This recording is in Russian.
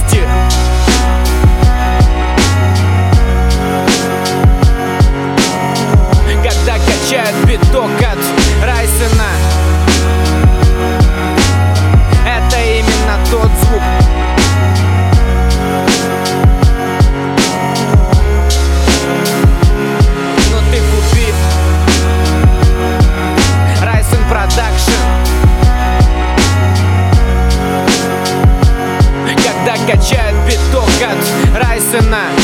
вместе. Когда качают биток от Райсена, это именно тот звук. Но ты купи Райсен Продакшн. Когда качают биток от Райсена,